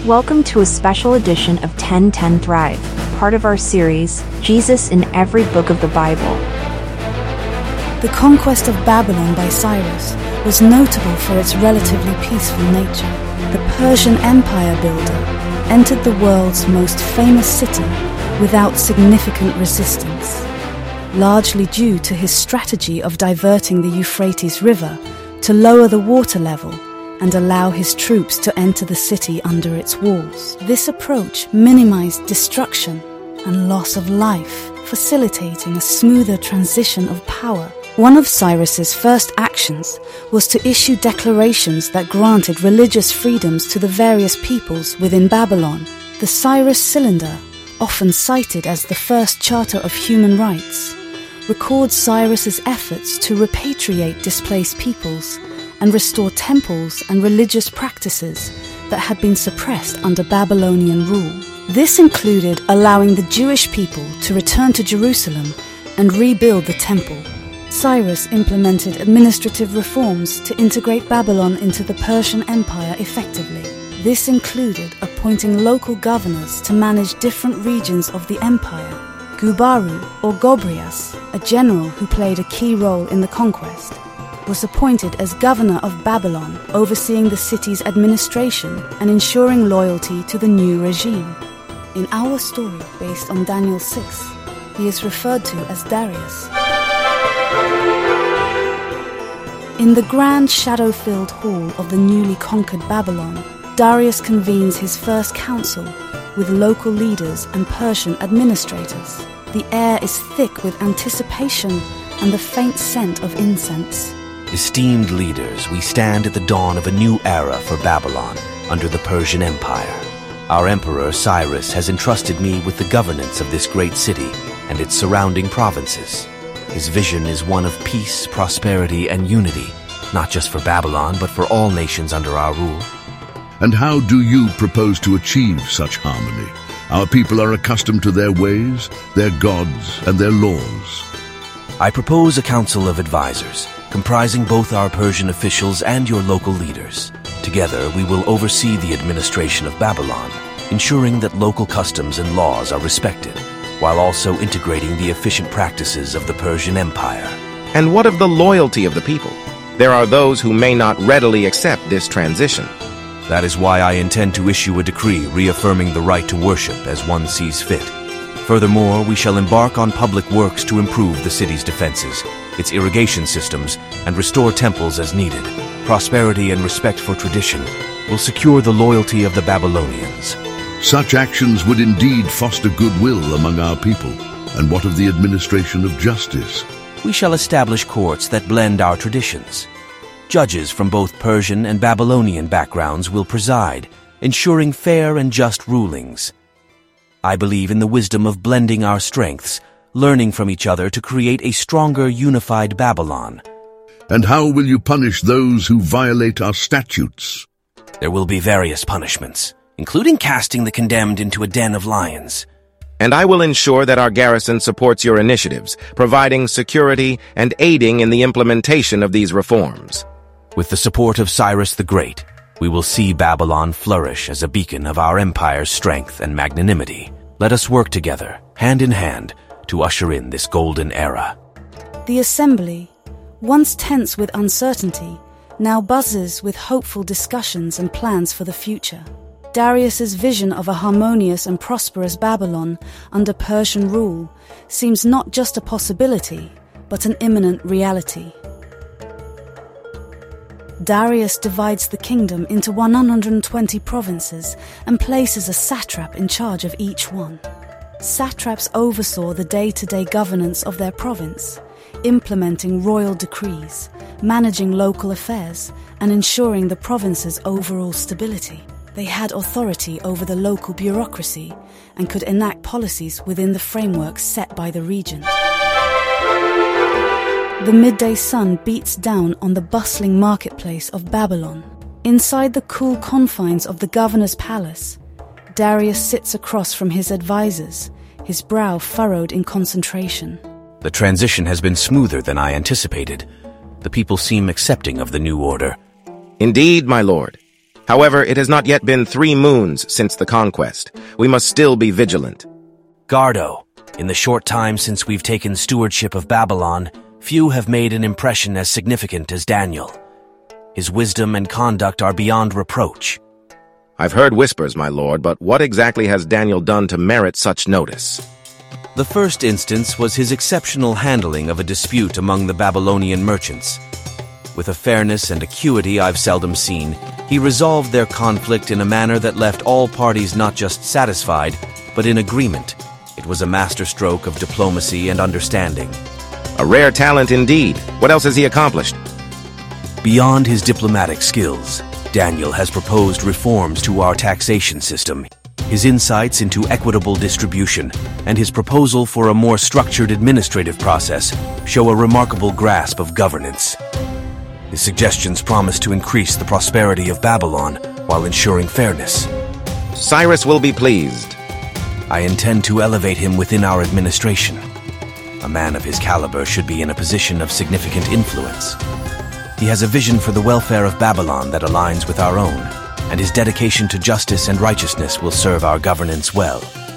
Welcome to a special edition of 1010 Thrive, part of our series, Jesus in Every Book of the Bible. The conquest of Babylon by Cyrus was notable for its relatively peaceful nature. The Persian Empire builder entered the world's most famous city without significant resistance, largely due to his strategy of diverting the Euphrates River to lower the water level and allow his troops to enter the city under its walls. This approach minimized destruction and loss of life, facilitating a smoother transition of power. One of Cyrus's first actions was to issue declarations that granted religious freedoms to the various peoples within Babylon. The Cyrus Cylinder, often cited as the first charter of human rights, records Cyrus's efforts to repatriate displaced peoples and restore temples and religious practices that had been suppressed under Babylonian rule. This included allowing the Jewish people to return to Jerusalem and rebuild the temple. Cyrus implemented administrative reforms to integrate Babylon into the Persian Empire effectively. This included appointing local governors to manage different regions of the empire. Gubaru, or Gobryas, a general who played a key role in the conquest, was appointed as governor of Babylon, overseeing the city's administration and ensuring loyalty to the new regime. In our story, based on Daniel 6, he is referred to as Darius. In the grand shadow-filled hall of the newly conquered Babylon, Darius convenes his first council with local leaders and Persian administrators. The air is thick with anticipation and the faint scent of incense. Esteemed leaders, we stand at the dawn of a new era for Babylon under the Persian Empire. Our emperor Cyrus has entrusted me with the governance of this great city and its surrounding provinces. His vision is one of peace, prosperity, and unity, not just for Babylon, but for all nations under our rule. And how do you propose to achieve such harmony? Our people are accustomed to their ways, their gods, and their laws. I propose a council of advisors, comprising both our Persian officials and your local leaders. Together, we will oversee the administration of Babylon, ensuring that local customs and laws are respected, while also integrating the efficient practices of the Persian Empire. And what of the loyalty of the people? There are those who may not readily accept this transition. That is why I intend to issue a decree reaffirming the right to worship as one sees fit. Furthermore, we shall embark on public works to improve the city's defenses, its irrigation systems, and restore temples as needed. Prosperity and respect for tradition will secure the loyalty of the Babylonians. Such actions would indeed foster goodwill among our people. And what of the administration of justice? We shall establish courts that blend our traditions. Judges from both Persian and Babylonian backgrounds will preside, ensuring fair and just rulings. I believe in the wisdom of blending our strengths, learning from each other to create a stronger, unified Babylon. And how will you punish those who violate our statutes? There will be various punishments, including casting the condemned into a den of lions. And I will ensure that our garrison supports your initiatives, providing security and aiding in the implementation of these reforms. With the support of Cyrus the Great, we will see Babylon flourish as a beacon of our empire's strength and magnanimity. Let us work together, hand in hand, to usher in this golden era. The assembly, once tense with uncertainty, now buzzes with hopeful discussions and plans for the future. Darius's vision of a harmonious and prosperous Babylon under Persian rule seems not just a possibility, but an imminent reality. Darius divides the kingdom into 120 provinces and places a satrap in charge of each one. Satraps oversaw the day-to-day governance of their province, implementing royal decrees, managing local affairs, and ensuring the province's overall stability. They had authority over the local bureaucracy and could enact policies within the framework set by the region. The midday sun beats down on the bustling marketplace of Babylon. Inside the cool confines of the governor's palace, Darius sits across from his advisors, his brow furrowed in concentration. The transition has been smoother than I anticipated. The people seem accepting of the new order. Indeed, my lord. However, it has not yet been 3 moons since the conquest. We must still be vigilant. Gardo, in the short time since we've taken stewardship of Babylon, few have made an impression as significant as Daniel. His wisdom and conduct are beyond reproach. I've heard whispers, my lord, but what exactly has Daniel done to merit such notice? The first instance was his exceptional handling of a dispute among the Babylonian merchants. With a fairness and acuity I've seldom seen, he resolved their conflict in a manner that left all parties not just satisfied, but in agreement. It was a masterstroke of diplomacy and understanding. A rare talent indeed. What else has he accomplished? Beyond his diplomatic skills, Daniel has proposed reforms to our taxation system. His insights into equitable distribution and his proposal for a more structured administrative process show a remarkable grasp of governance. His suggestions promise to increase the prosperity of Babylon while ensuring fairness. Cyrus will be pleased. I intend to elevate him within our administration. A man of his caliber should be in a position of significant influence. He has a vision for the welfare of Babylon that aligns with our own, and his dedication to justice and righteousness will serve our governance well.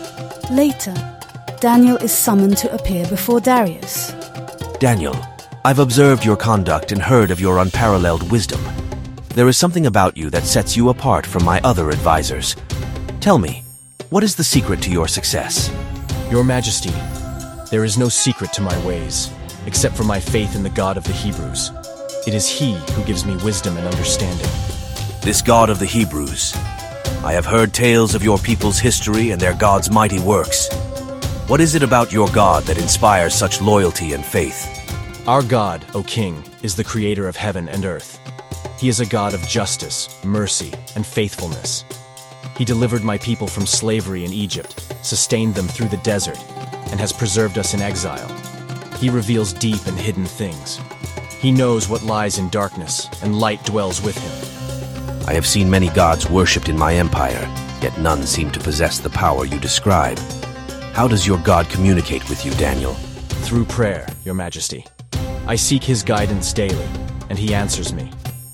Later, Daniel is summoned to appear before Darius. Daniel, I've observed your conduct and heard of your unparalleled wisdom. There is something about you that sets you apart from my other advisors. Tell me, what is the secret to your success? Your Majesty, there is no secret to my ways, except for my faith in the God of the Hebrews. It is He who gives me wisdom and understanding. This God of the Hebrews. I have heard tales of your people's history and their God's mighty works. What is it about your God that inspires such loyalty and faith? Our God, O King, is the creator of heaven and earth. He is a God of justice, mercy, and faithfulness. He delivered my people from slavery in Egypt, sustained them through the desert, and has preserved us in exile. He reveals deep and hidden things. He knows what lies in darkness, and light dwells with him. I have seen many gods worshipped in my empire, yet none seem to possess the power you describe. How does your God communicate with you, Daniel? Through prayer, Your Majesty. I seek His guidance daily, and He answers me.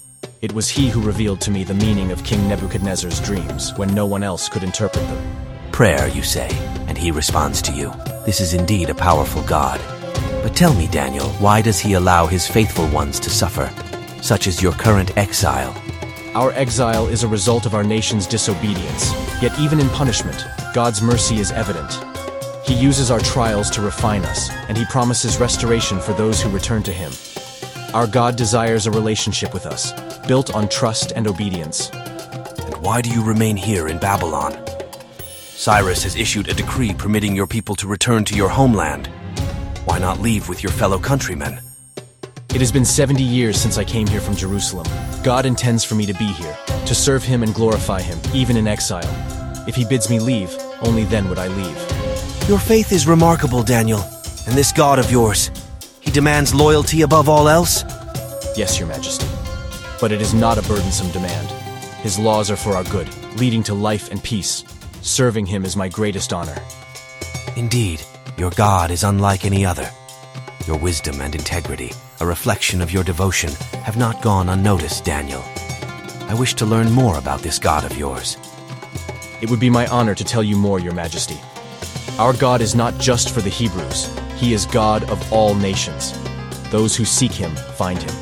It was He who revealed to me the meaning of King Nebuchadnezzar's dreams when no one else could interpret them. Prayer, you say, and He responds to you. This is indeed a powerful God. But tell me, Daniel, why does He allow His faithful ones to suffer, such as your current exile? Our exile is a result of our nation's disobedience, yet even in punishment, God's mercy is evident. He uses our trials to refine us, and He promises restoration for those who return to Him. Our God desires a relationship with us, built on trust and obedience. And why do you remain here in Babylon? Cyrus has issued a decree permitting your people to return to your homeland. Why not leave with your fellow countrymen? It has been 70 years since I came here from Jerusalem. God intends for me to be here, to serve Him and glorify Him, even in exile. If He bids me leave, only then would I leave. Your faith is remarkable, Daniel. And this God of yours, He demands loyalty above all else? Yes, Your Majesty. But it is not a burdensome demand. His laws are for our good, leading to life and peace. Serving Him is my greatest honor. Indeed, your God is unlike any other. Your wisdom and integrity, a reflection of your devotion, have not gone unnoticed, Daniel. I wish to learn more about this God of yours. It would be my honor to tell you more, Your Majesty. Our God is not just for the Hebrews. He is God of all nations. Those who seek Him find Him.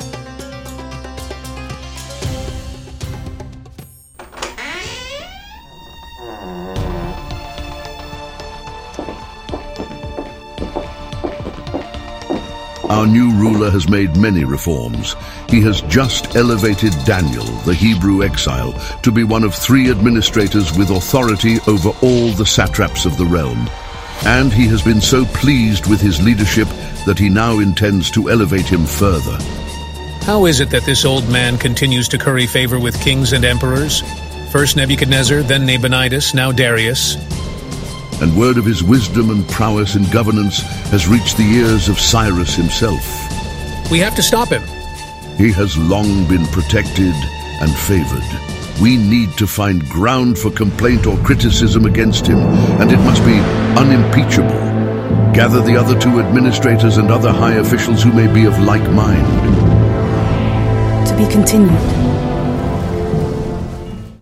Our new ruler has made many reforms. He has just elevated Daniel, the Hebrew exile, to be one of 3 administrators with authority over all the satraps of the realm. And he has been so pleased with his leadership that he now intends to elevate him further. How is it that this old man continues to curry favor with kings and emperors? First Nebuchadnezzar, then Nabonidus, now Darius. And word of his wisdom and prowess in governance has reached the ears of Cyrus himself. We have to stop him. He has long been protected and favored. We need to find ground for complaint or criticism against him, and it must be unimpeachable. Gather the other 2 administrators and other high officials who may be of like mind. To be continued.